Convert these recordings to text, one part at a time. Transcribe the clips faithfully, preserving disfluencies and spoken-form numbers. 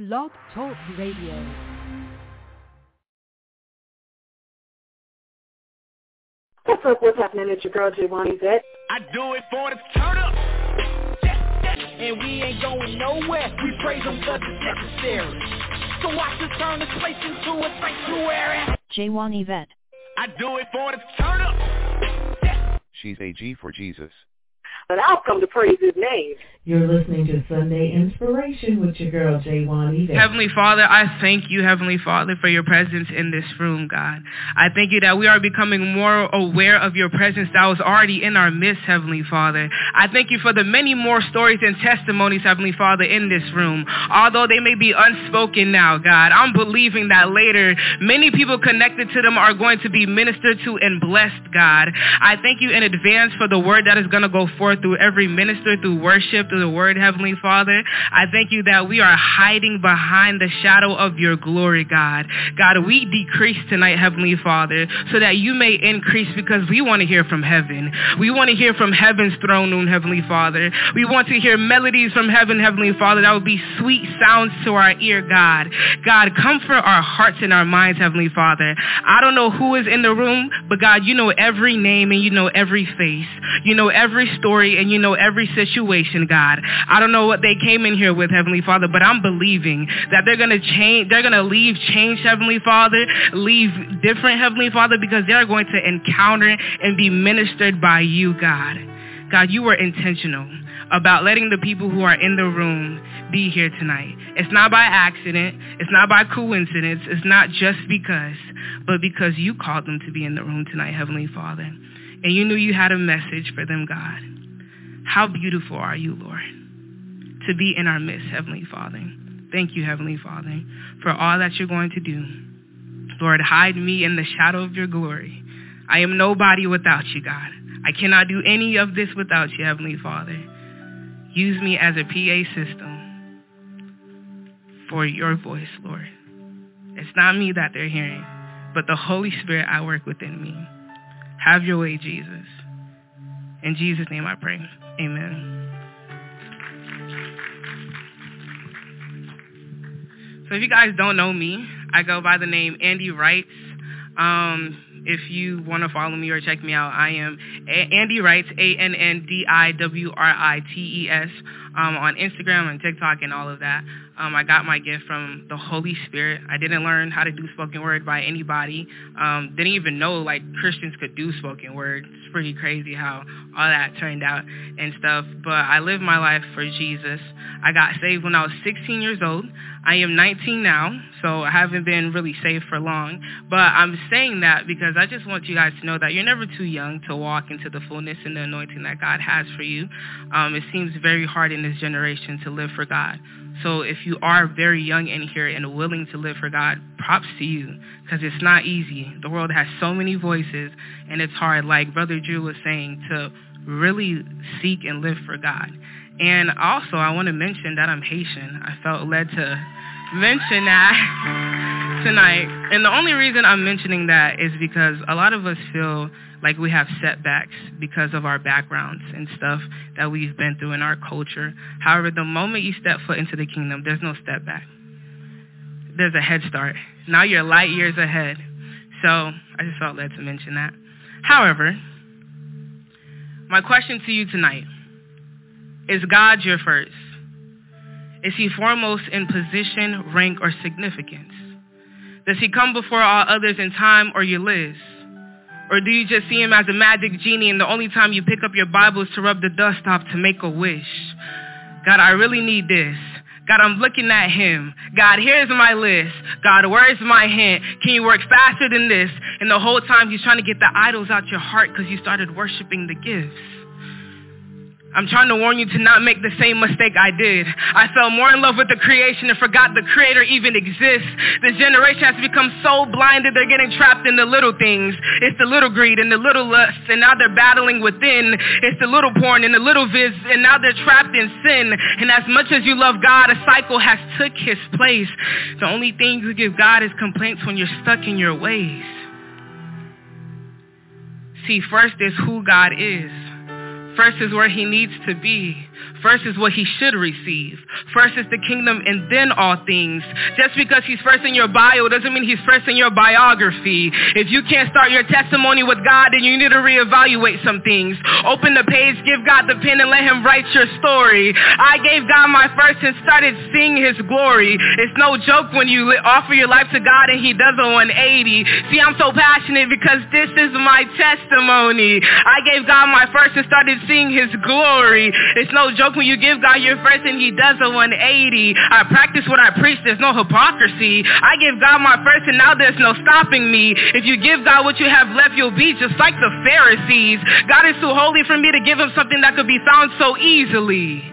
Blog Talk Radio. What's up? What's happening? It's your girl, J one Yvette. I do it for the turn up. And we ain't going nowhere. We praise them because it's necessary. So watch us turn this place into a sanctuary. J one Yvette. I do it for the turn up. She's a G for Jesus. But I'll come to praise his name. You're listening to Sunday Inspiration with your girl, J one Yvette. Heavenly Father, I thank you, Heavenly Father, for your presence in this room, God. I thank you that we are becoming more aware of your presence that was already in our midst, Heavenly Father. I thank you for the many more stories and testimonies, Heavenly Father, in this room. Although they may be unspoken now, God, I'm believing that later many people connected to them are going to be ministered to and blessed, God. I thank you in advance for the word that is going to go forth through every minister, through worship, through the word, Heavenly Father. I thank you that we are hiding behind the shadow of your glory, God. God, we decrease tonight, Heavenly Father, so that you may increase, because we want to hear from heaven. We want to hear from heaven's throne room, Heavenly Father. We want to hear melodies from heaven, Heavenly Father, that will be sweet sounds to our ear, God. God, comfort our hearts and our minds, Heavenly Father. I don't know who is in the room, but God, you know every name and you know every face. You know every story and you know every situation, God. I don't know what they came in here with, Heavenly Father, but I'm believing that they're going to change, they're going to leave changed, Heavenly Father, leave different, Heavenly Father, because they're going to encounter and be ministered by you, God. God, you were intentional about letting the people who are in the room be here tonight. It's not by accident. It's not by coincidence. It's not just because, but because you called them to be in the room tonight, Heavenly Father. And you knew you had a message for them, God. How beautiful are you, Lord, to be in our midst, Heavenly Father. Thank you, Heavenly Father, for all that you're going to do. Lord, hide me in the shadow of your glory. I am nobody without you, God. I cannot do any of this without you, Heavenly Father. Use me as a P A system for your voice, Lord. It's not me that they're hearing, but the Holy Spirit at work within me. Have your way, Jesus. In Jesus' name I pray. Amen. So if you guys don't know me, I go by the name Andy Wrights. Um, if you want to follow me or check me out, I am A- Andy Wrights, A N N D I W R I T E S, um, on Instagram and TikTok and all of that. Um, I got my gift from the Holy Spirit. I didn't learn how to do spoken word by anybody. Um, didn't even know like Christians could do spoken word. It's pretty crazy how all that turned out and stuff. But I lived my life for Jesus. I got saved when I was sixteen years old. I am nineteen now, so I haven't been really saved for long. But I'm saying that because I just want you guys to know that you're never too young to walk into the fullness and the anointing that God has for you. Um, it seems very hard in this generation to live for God. So if you are very young in here and willing to live for God, props to you, because it's not easy. The world has so many voices, and it's hard, like Brother Drew was saying, to really seek and live for God. And also, I want to mention that I'm Haitian. I felt led to mention that tonight. And the only reason I'm mentioning that is because a lot of us feel like we have setbacks because of our backgrounds and stuff that we've been through in our culture. However, the moment you step foot into the kingdom, there's no step back. There's a head start. Now you're light years ahead. So I just felt led to mention that. However, my question to you tonight, is God your first? Is he foremost in position, rank, or significance? Does he come before all others in time or your list? Or do you just see him as a magic genie and the only time you pick up your Bible is to rub the dust off to make a wish? God, I really need this. God, I'm looking at him. God, here's my list. God, where's my hint? Can you work faster than this? And the whole time he's trying to get the idols out your heart because you started worshiping the gifts. I'm trying to warn you to not make the same mistake I did. I fell more in love with the creation and forgot the creator even exists. This generation has become so blinded they're getting trapped in the little things. It's the little greed and the little lust, and now they're battling within. It's the little porn and the little viz, and now they're trapped in sin. And as much as you love God, a cycle has took his place. The only thing you give God is complaints when you're stuck in your ways. See, first is who God is. First is where he needs to be. First is what he should receive. First is the kingdom and then all things. Just because he's first in your bio doesn't mean he's first in your biography. If you can't start your testimony with God, then you need to reevaluate some things. Open the page, give God the pen, and let him write your story. I gave God my first and started seeing his glory. It's no joke when you offer your life to God and he does a one eighty. See, I'm so passionate because this is my testimony. I gave God my first and started seeing his glory. It's no joke when you give God your first and he does a one eighty. I practice what I preach. There's no hypocrisy. I give God my first and now there's no stopping me. If you give God what you have left, you'll be just like the Pharisees. God is too holy for me to give him something that could be found so easily.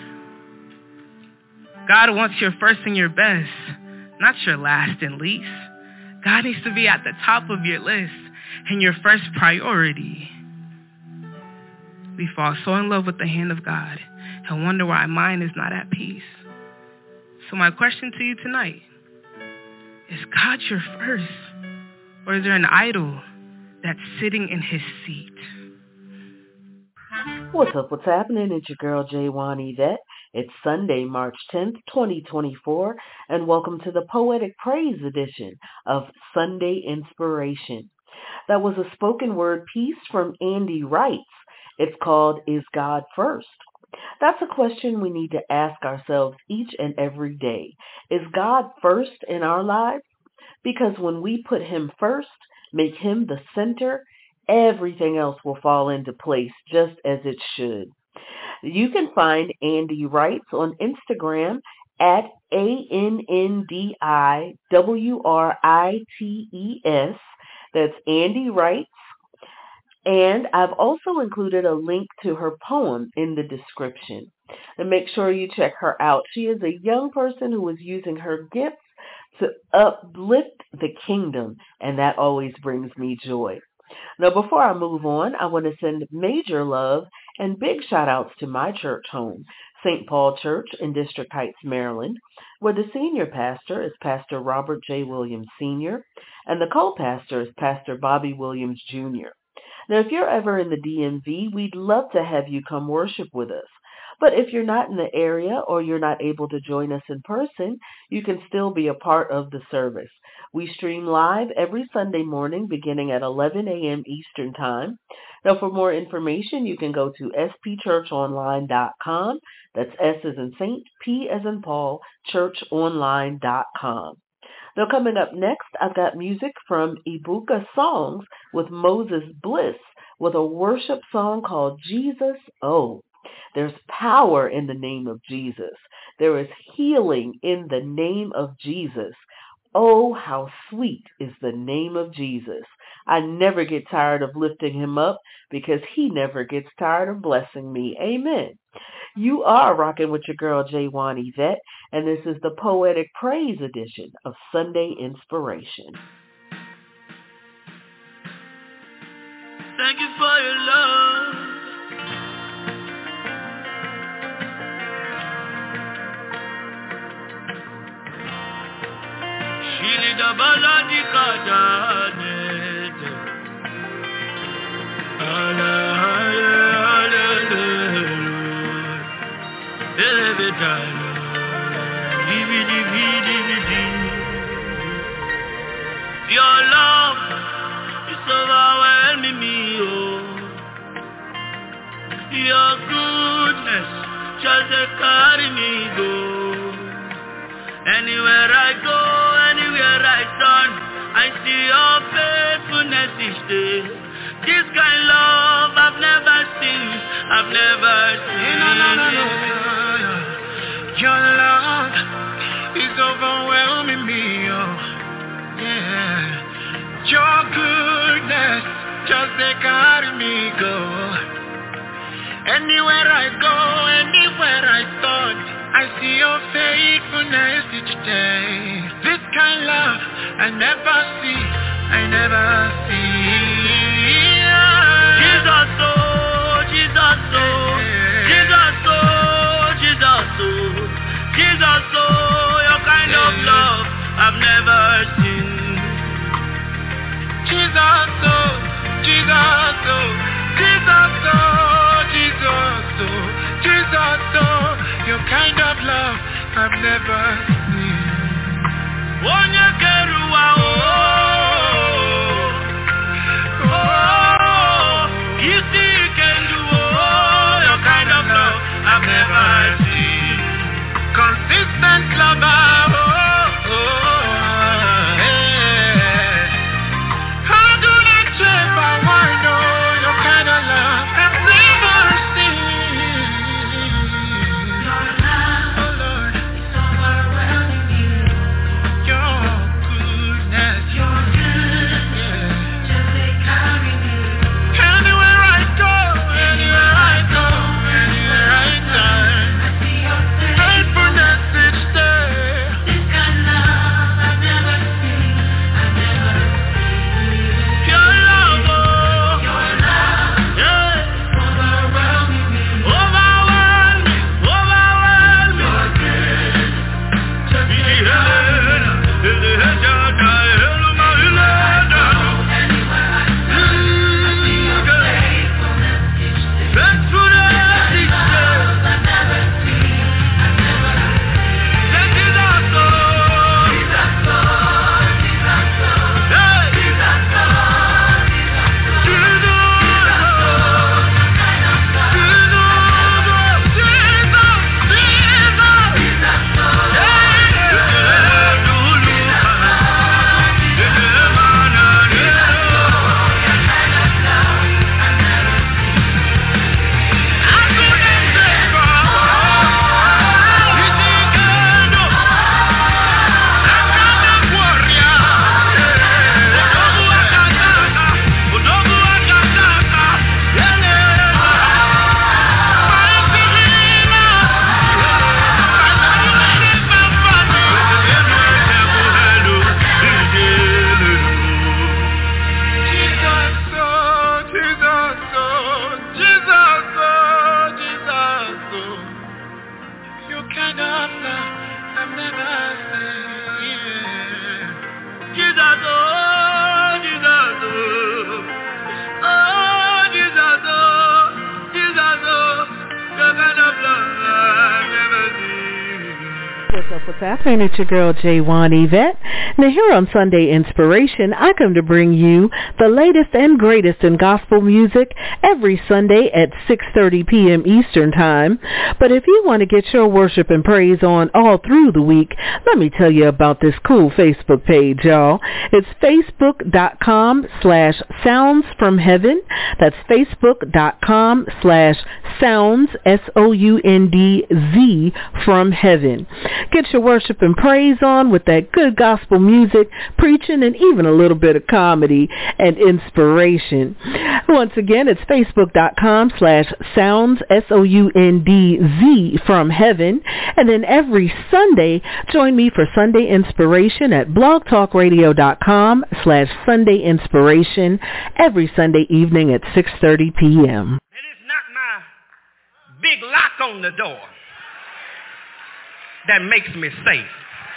God wants your first and your best, not your last and least. God needs to be at the top of your list and your first priority. We fall so in love with the hand of God and wonder why our mind is not at peace. So my question to you tonight, is God your first? Or is there an idol that's sitting in his seat? What's up, what's happening? It's your girl, J one Yvette. It's Sunday, March tenth, twenty twenty-four, and welcome to the Poetic Praise edition of Sunday Inspiration. That was a spoken word piece from Andy Wrights. It's called, Is God First? That's a question we need to ask ourselves each and every day. Is God first in our lives? Because when we put him first, make him the center, everything else will fall into place just as it should. You can find Andy Wrights on Instagram at A N N D I W R I T E S. That's Andy Wrights. And I've also included a link to her poem in the description. And make sure you check her out. She is a young person who is using her gifts to uplift the kingdom, and that always brings me joy. Now, before I move on, I want to send major love and big shout-outs to my church home, Saint Paul Church in District Heights, Maryland, where the senior pastor is Pastor Robert J. Williams, Senior, and the co-pastor is Pastor Bobby Williams, Junior Now, if you're ever in the D M V, we'd love to have you come worship with us. But if you're not in the area or you're not able to join us in person, you can still be a part of the service. We stream live every Sunday morning beginning at eleven a.m. Eastern Time. Now, for more information, you can go to s p church online dot com. That's S as in Saint, P as in Paul, church online dot com. Now, coming up next, I've got music from Ibuka Songs with Moses Bliss with a worship song called Jesus Oh. There's power in the name of Jesus. There is healing in the name of Jesus. Oh, how sweet is the name of Jesus. I never get tired of lifting him up because he never gets tired of blessing me. Amen. You are rocking with your girl, J one Yvette, and this is the Poetic Praise edition of Sunday Inspiration. Thank you for your love. Shili da baladi kadanete. Ala ala ala elevitalo. Divi divi divi divi. Your love is overwhelming me, oh. Your goodness just carry me go. Anywhere I go, anywhere I turn, I see your faithfulness each day. This kind of love I've never seen, I've never seen. No, no, no, no. Your love is overwhelming me, oh. Yeah. Your goodness just they carry me go. Anywhere I go, anywhere I turn, I see your faithfulness each day. This kind of love I never see, I never see. Jesus, oh, Jesus, oh, Jesus, oh, Jesus, oh, Jesus, oh, your kind of love I've never seen. Jesus, oh, Jesus, oh, Jesus, oh, Jesus, oh, Jesus, never seen. Onye keruwa oh, oh, you see you can do oh, your kind of love I've never seen. Consistent lover, oh, oh, yeah. How do they trade by one, oh, your kind of love I've never seen. Your love, oh Lord, is overwhelming me. Your goodness, your goodness, yeah. Just they carry me. Anywhere I go, anywhere I go, anywhere I turn, I see your face. Faithfulness each day. This kind of love I've never seen, I've never seen. Your love, oh, your love, yeah, is overwhelming me. Overwhelming, overwhelming. Your goodness, just they carry me. Anywhere I go, anywhere I turn, I see your faithfulness each day. Faithfulness each day. Love I've never seen, I've never seen. That is our soul. Jesus, Lord, Jesus, Lord. Hey. Jesus, Lord, Jesus, Lord. Jesus, Lord, Jesus, Jesus, Jesus, Lord. What's up, what's happening? It's your girl, Jaywan Yvette. Now here on Sunday Inspiration, I come to bring you the latest and greatest in gospel music every Sunday at six thirty p.m. Eastern Time. But if you want to get your worship and praise on all through the week, let me tell you about this cool Facebook page, y'all. It's facebook.com slash sounds from heaven. That's facebook.com slash sounds, S O U N D Z, from heaven. Get your worship and praise on with that good gospel music, preaching, and even a little bit of comedy and inspiration. Once again, it's facebook.com slash sounds, S O U N D Z, from heaven. And then every Sunday, join me for Sunday Inspiration at blogtalkradio.com slash Sunday Inspiration every Sunday evening at six thirty p.m. It is not my big lock on the door that makes me safe.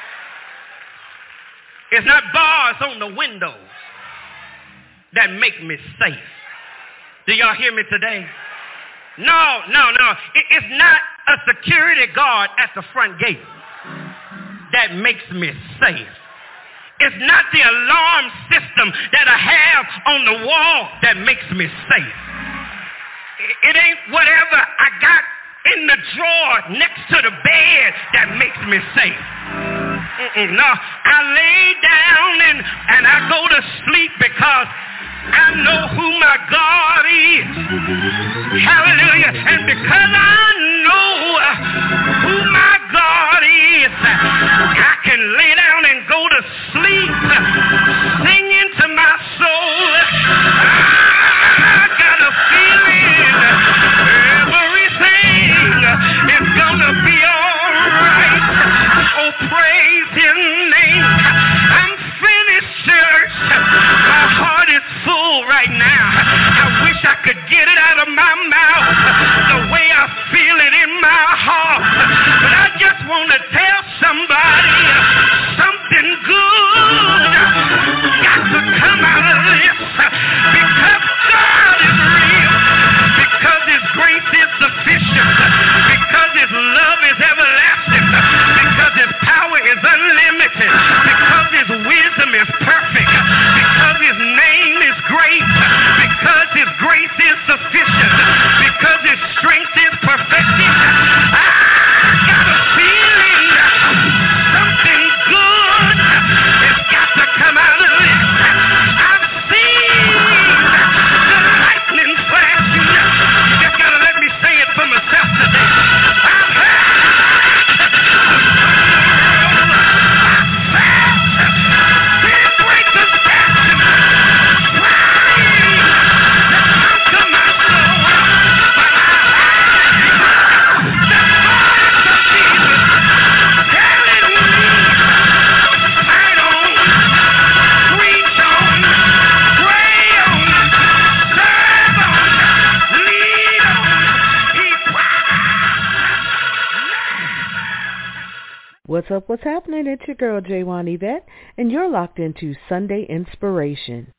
It's not bars on the windows that make me safe. Do y'all hear me today? No, no, no. It, it's not a security guard at the front gate that makes me safe. It's not the alarm system that I have on the wall that makes me safe. It, it ain't whatever I got in the drawer next to the bed that makes me safe. Mm-mm, no, I lay down and, and I go to sleep because I know who my God is. Hallelujah. And because I know who my God is, I can lay down and go to sleep singing to my soul. I got a feeling everything is gonna be all right. Oh, praise His name. I'm finished, church. My heart is full right now. I wish I could get it out of my mouth the way I feel it in my heart. But I just want to tell somebody Listen, because his wisdom is perfect, because his name is great, because his grace is sufficient, because his strength is perfected, I got a feeling something good has got to come out of this. I've seen the lightning flashing. You just got to let me say it for myself today. I've heard his great distraction trying to come to my soul, but I heard the voice of Jesus telling me, fight on, preach on, pray on, serve on, lead on. He What's up, what's happening? It's your girl, Jaywan Yvette, and you're locked into Sunday Inspiration.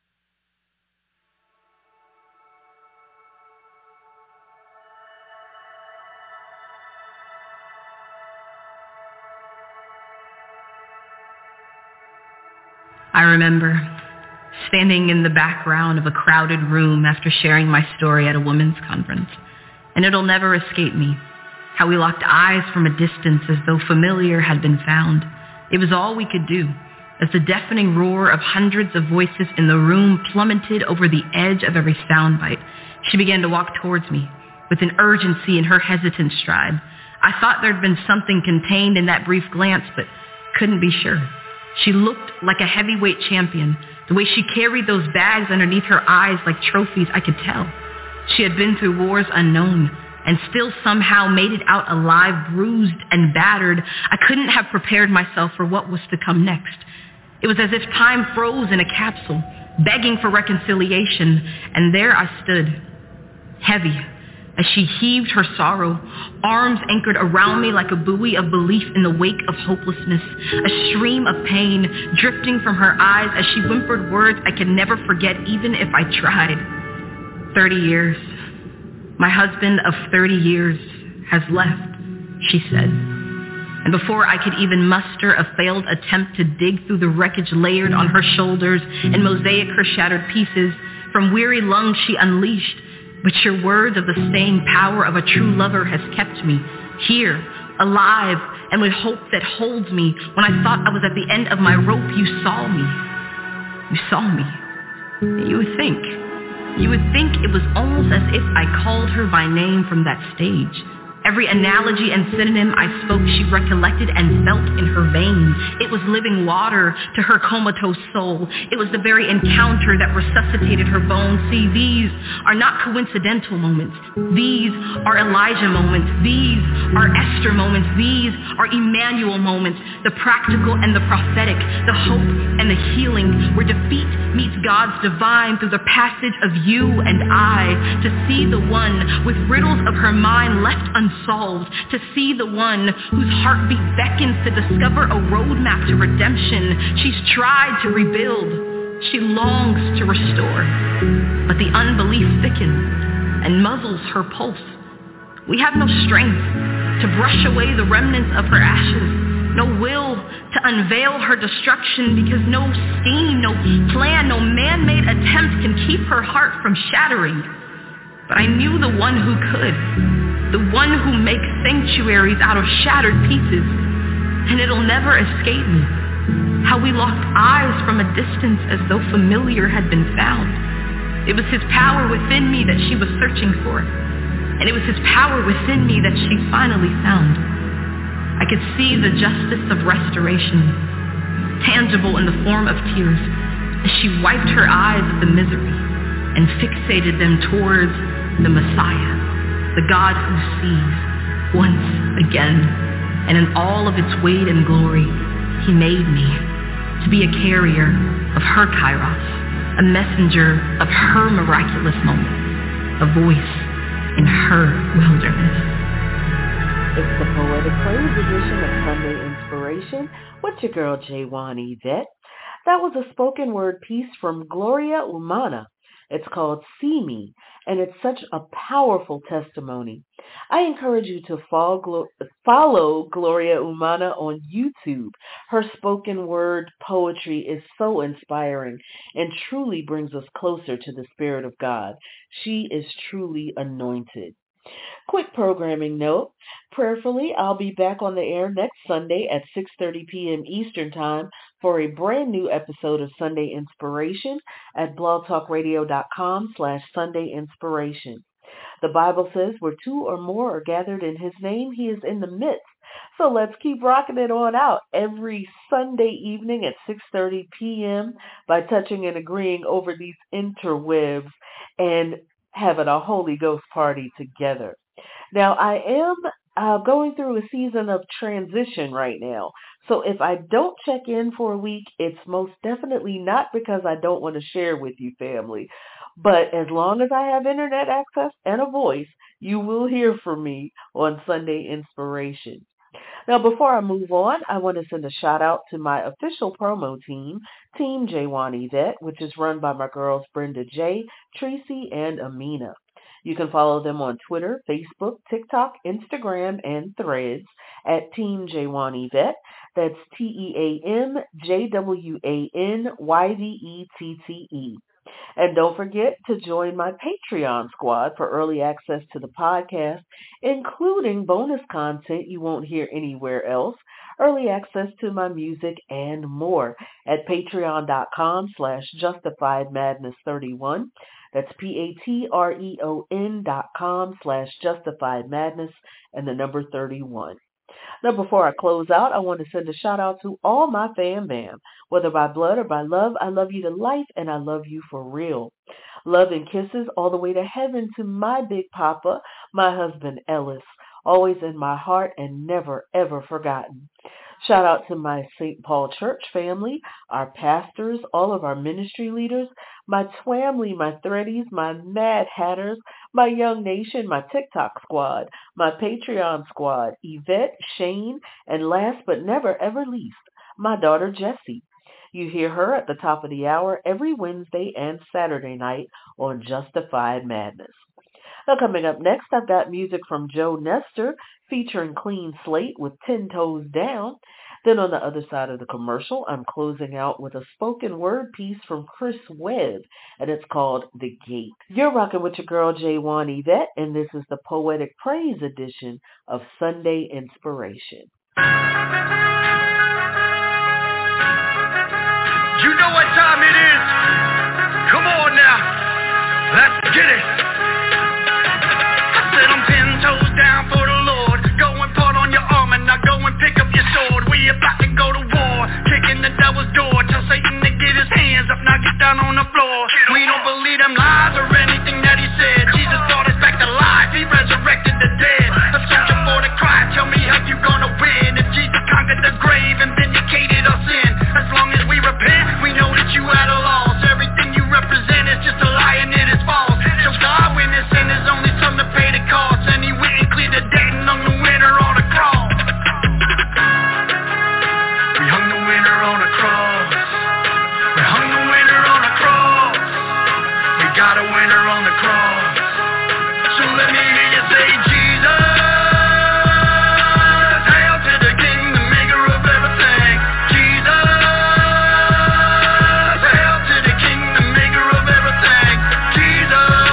I remember standing in the background of a crowded room after sharing my story at a women's conference, and it'll never escape me how we locked eyes from a distance as though familiar had been found. It was all we could do as the deafening roar of hundreds of voices in the room plummeted over the edge of every soundbite. She began to walk towards me with an urgency in her hesitant stride. I thought there'd been something contained in that brief glance, but couldn't be sure. She looked like a heavyweight champion. The way she carried those bags underneath her eyes like trophies, I could tell. She had been through wars unknown and still somehow made it out alive, bruised and battered. I couldn't have prepared myself for what was to come next. It was as if time froze in a capsule, begging for reconciliation, and there I stood, heavy, as she heaved her sorrow, arms anchored around me like a buoy of belief in the wake of hopelessness, a stream of pain drifting from her eyes as she whimpered words I could never forget even if I tried. Thirty years. My husband of thirty years has left, she said. And before I could even muster a failed attempt to dig through the wreckage layered on her shoulders and mosaic her shattered pieces, from weary lungs she unleashed, but your words of the staying power of a true lover has kept me here, alive, and with hope that holds me. When I thought I was at the end of my rope, you saw me. You saw me. You would think, you would think it was almost as if I called her by name from that stage. Every analogy and synonym I spoke, she recollected and felt in her veins. It was living water to her comatose soul. It was the very encounter that resuscitated her bones. See, these are not coincidental moments. These are Elijah moments. These are Esther moments. These are Emmanuel moments. The practical and the prophetic, the hope and the healing, where defeat meets God's divine through the passage of you and I. To see the one with riddles of her mind left unsolved. Solved, to see the one whose heartbeat beckons to discover a roadmap to redemption. She's tried to rebuild. She longs to restore. But the unbelief thickens and muzzles her pulse. We have no strength to brush away the remnants of her ashes, no will to unveil her destruction, because no scheme, no plan, no man-made attempt can keep her heart from shattering. But I knew the one who could. The one who makes sanctuaries out of shattered pieces. And it'll never escape me how we locked eyes from a distance as though familiar had been found. It was his power within me that she was searching for. And it was his power within me that she finally found. I could see the justice of restoration, tangible in the form of tears, as she wiped her eyes of the misery and fixated them towards the Messiah, the God who sees once again, and in all of its weight and glory, he made me to be a carrier of her kairos, a messenger of her miraculous moment, a voice in her wilderness. It's the Poetic Praise edition of Sunday Inspiration with your girl Jaywan Yvette. That was a spoken word piece from Gloria Umana, It's called See Me, and it's such a powerful testimony. I encourage you to follow, follow Gloria Umana on YouTube. Her spoken word poetry is so inspiring and truly brings us closer to the Spirit of God. She is truly anointed. Quick programming note. Prayerfully, I'll be back on the air next Sunday at six thirty p.m. Eastern Time for a brand new episode of Sunday Inspiration at blogtalkradio.com slash Sunday Inspiration. The Bible says where two or more are gathered in his name, he is in the midst. So let's keep rocking it on out every Sunday evening at six thirty p.m. by touching and agreeing over these interwebs and having a Holy Ghost party together. Now, I am uh, going through a season of transition right now. So if I don't check in for a week, it's most definitely not because I don't want to share with you, family. But as long as I have internet access and a voice, you will hear from me on Sunday Inspiration. Now, before I move on, I want to send a shout out to my official promo team, Team J one Yvette, which is run by my girls Brenda J, Tracy, and Amina. You can follow them on Twitter, Facebook, TikTok, Instagram, and Threads at Team J one Yvette. That's T E A M J W A N Y V E T T E. And don't forget to join my Patreon squad for early access to the podcast, including bonus content you won't hear anywhere else, early access to my music, and more at patreon.com slash justifiedmadness31. That's P-A-T-R-E-O-N dot com slash justifiedmadness and the number thirty-one. Now, before I close out, I want to send a shout out to all my fam bam. Whether by blood or by love, I love you to life and I love you for real. Love and kisses all the way to heaven to my big papa, my husband Ellis, always in my heart and never, ever forgotten. Shout out to my Saint Paul Church family, our pastors, all of our ministry leaders, my Twamley, my Threadies, my Mad Hatters, my Young Nation, my TikTok squad, my Patreon squad, Yvette, Shane, and last but never ever least, my daughter Jessie. You hear her at the top of the hour every Wednesday and Saturday night on Justified Madness. Now, coming up next, I've got music from Joe Nestor featuring Clean Slate with Ten Toes Down. Then on the other side of the commercial, I'm closing out with a spoken word piece from Chris Webb, and it's called The Gate. You're rocking with your girl, J one Yvette, and this is the Poetic Praise edition of Sunday Inspiration. You know what time it is. Come on now. Let's get it. I said I'm ten toes down for the Lord. Go and put on your armor, now go and pick up your sword. We about to go to war, kicking the devil's door. Tell Satan to get his hands up, now get down on the floor. We don't believe them lies or anything that he said. Jesus brought us back to life, he resurrected the dead. A soldier for the Christ, tell me how you gonna win. If Jesus conquered the grave and vindicated our sin, as long as we repent, we know that you had a loss. Everything you represent is just a lie and it is false. So God, when this sin is only some to pay the cost, and he went and cleared the debt and hung the winner on the cross. We hung the winner on the cross. We hung the winner on the cross. We got a winner on the cross. So let me hear you say Jesus. Hail to the King, the maker of everything. Jesus. Hail to the King, the maker of everything. Jesus.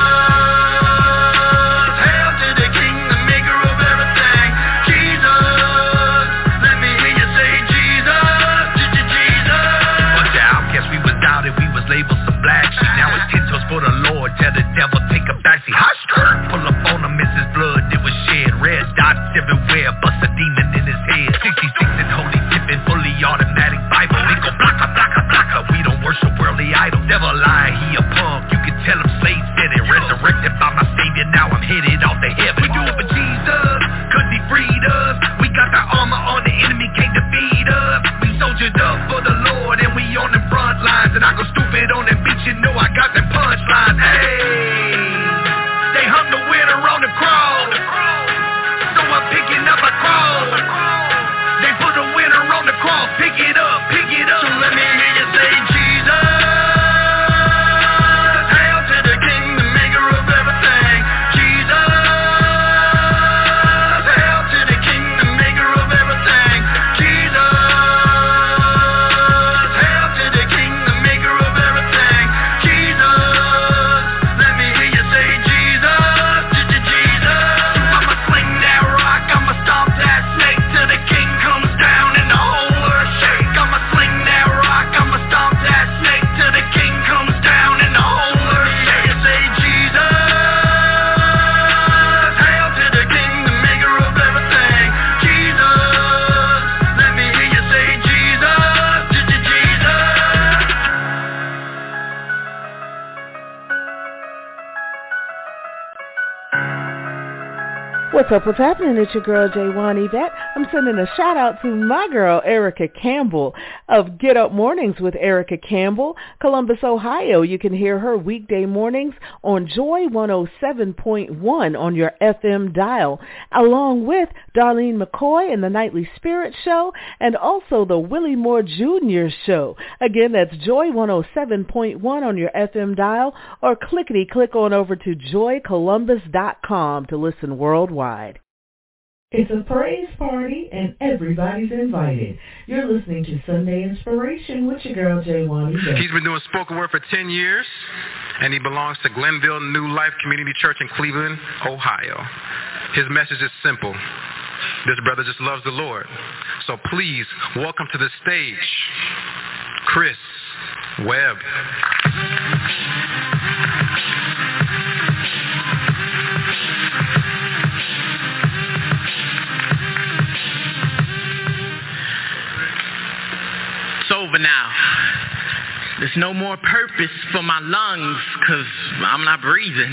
Hail to the King, the maker of everything. Jesus. Let me hear you say Jesus. Jesus. Once the outcast, we was doubted, we was labeled some black sheep. Now it's ten toes for the Lord. Tell the devil take a backseat. Hot skirt, pull up on him, it's his blood, it was shed. Red dots everywhere, bust a demon in his head. sixty-six and holy tipping, fully automatic Bible. We go blocka, blocka, blocka. We don't worship worldly idols. Devil lie, he a punk. You can tell him slave said it. Resurrected by my Savior, now I'm headed off to heaven. We do it for Jesus, cause he freed us. We got the armor on, the enemy can't defeat us. We soldiered up for the Lord and we on the front lines. And I go stupid on that beach, you know I got them punchlines. Hey, they hung the winner on the cross, so I'm picking up a cross. They put a winner on the cross, pick it up. What's up, what's happening? It's your girl, Jaywan Yvette. I'm sending a shout out to my girl, Erica Campbell of Get Up Mornings with Erica Campbell, Columbus, Ohio. You can hear her weekday mornings on Joy one oh seven point one on your F M dial, along with Darlene McCoy and the Nightly Spirit Show, and also the Willie Moore Junior Show. Again, that's Joy one oh seven point one on your F M dial, or clickety-click on over to joy columbus dot com to listen worldwide. It's a praise party and everybody's invited. You're listening to Sunday Inspiration with your girl, Jaywan Yvette. He's been doing spoken word for ten years, and he belongs to Glenville New Life Community Church in Cleveland, Ohio. His message is simple. This brother just loves the Lord. So please welcome to the stage, Chris Webb. It's over now. There's no more purpose for my lungs because I'm not breathing.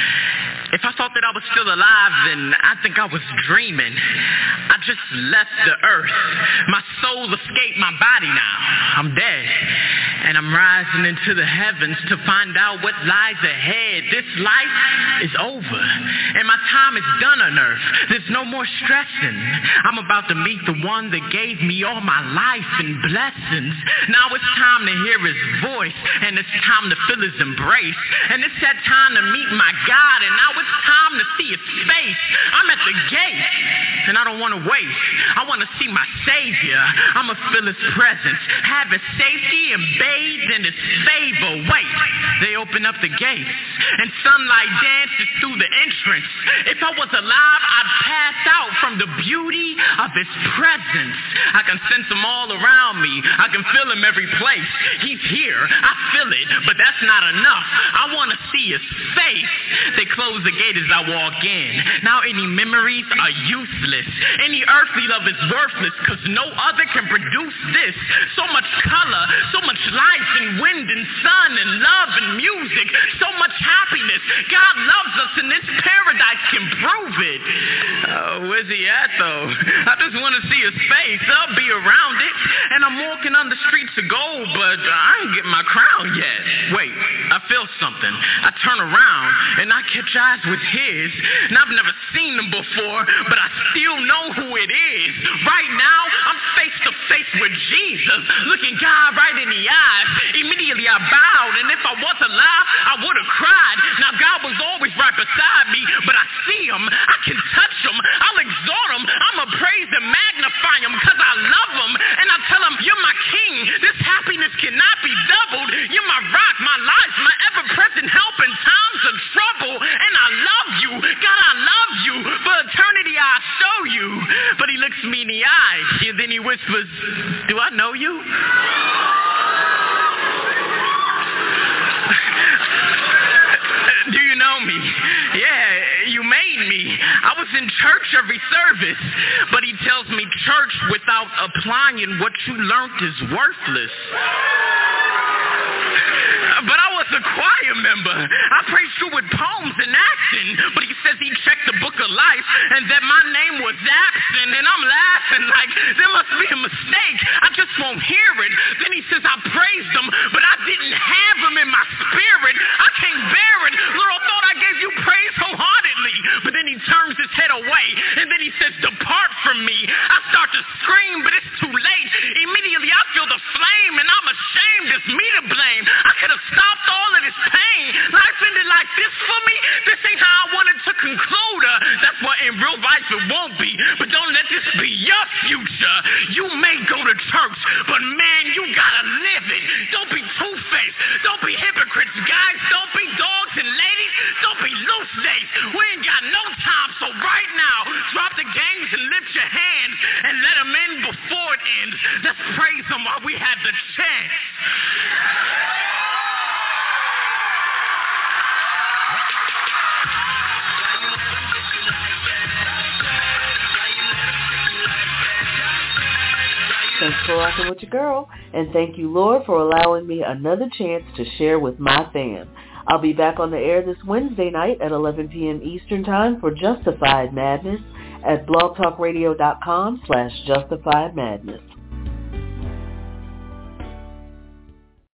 If I thought that I was still alive, then I think I was dreaming. I just left the earth. My soul escaped my body now. I'm dead. And I'm rising into the heavens to find out what lies ahead. This life is over. And my time is done on earth. There's no more stressing. I'm about to meet the one that gave me all my life and blessings. Now it's time to hear his voice. And it's time to feel his embrace. And it's that time to meet my God. And now it's time to see his face. I'm at the gate. And I don't want to wait. I want to see my Savior. I'm going to feel his presence. Have his safety and bathed in his favor. Wait. They open up the gates. And sunlight dances through the entrance. If I was alive, I'd pass out from the beauty of his presence. I can sense him all around me. I can feel him every place. He's here. I feel it. But that's not enough. I want to see his face. They close the gate as I walk in. Now any memories are useless. Any earthly love is worthless because no other can produce this. So much color, so much life and wind and sun and love and music. So much happiness. God loves us and this paradise can prove it. Oh, where's he at though? I just want to see his face. I'll be around it. And I'm walking on the streets of gold, but I ain't get my crown yet. Wait, I feel something. I turn around and I catch eyes with his. And I've never seen him before, but I still know who it is. Right now, I'm face to face with Jesus, looking God right in the eyes. Immediately I bowed, and if I was alive, I would have cried. Now God was always right beside me, but I see him. I can touch him. I'll exhort him. I'ma praise and magnify him because I love him. And I tell him, you're my king. This happiness cannot be doubled. You're my rock, my life, my ever-present help in times of trouble. And I love you. God, I love you. For eternity, I'll show you. But he looks me in the eye, and then he whispers, do I know you? Do you know me? Yeah, you made me. I was in church every service, but he tells me church without applying what you learned is worthless. But I was a choir member. I praised through with poems and acting. But he says he checked the book of life and that my name was absent. And I'm laughing like there must be a mistake. I just won't hear it. Then he says I praised him, but I didn't have him in my spirit. I can't bear it. Lord, I thought I gave you praise wholeheartedly. But then he turns his head away. And then he says, depart from me. I start to scream, but it's too late. Immediately I feel the flame and I'm ashamed. It's me to blame. I could have stopped all of this pain. Life ended like this for me. This ain't how I wanted to conclude. Uh, that's why in real life it won't be. But don't let this be your future. You may go to church, but man, you gotta live it. Don't be two-faced. Don't be hypocrites, guys. Don't be dogs and ladies. Don't be loose days. We ain't got no time. So right now, drop the games and lift your hands and let them in before it ends. Let's praise them while we have the chance. Thanks for rocking with your girl, and thank you, Lord, for allowing me another chance to share with my fam. I'll be back on the air this Wednesday night at eleven p.m. Eastern Time for Justified Madness at blogtalkradio.com slash Justified Madness.